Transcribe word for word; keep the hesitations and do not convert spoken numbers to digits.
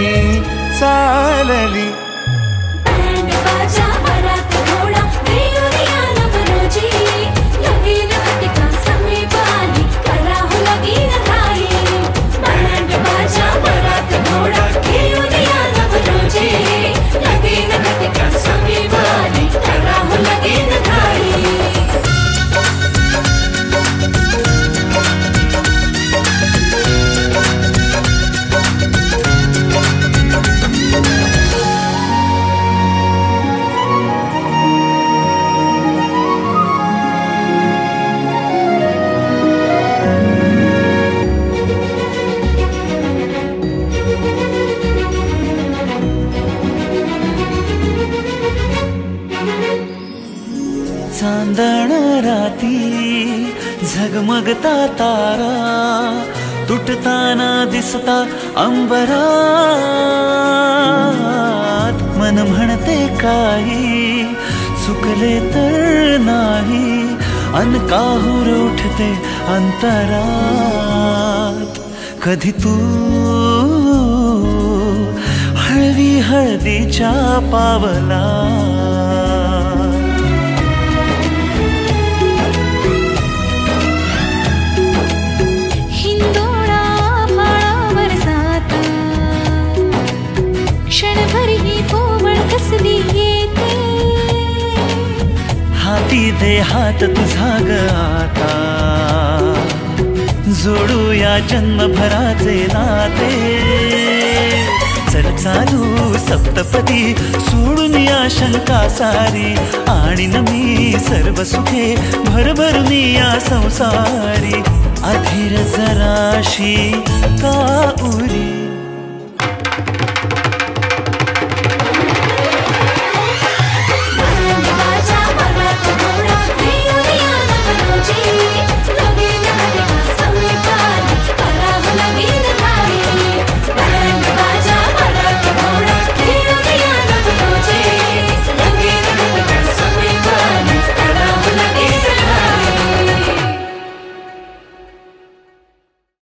ही चालली. चांदण राती झगमगता तारा तुटताना दिसता अंबरात. मन म्हणते काही चुकले तर नाही अन काहूर उठते अंतरात. कधी तू हळवी हळदीच्या पावला हाती दे हात तुझा ग आता जोडूया जन्मभराचे नाते. चल चालू सप्तपदी सोडून या शंका सारी आणीन मी सर्व सुखे भरभरून या संसारी. अधीर जराशी का उरी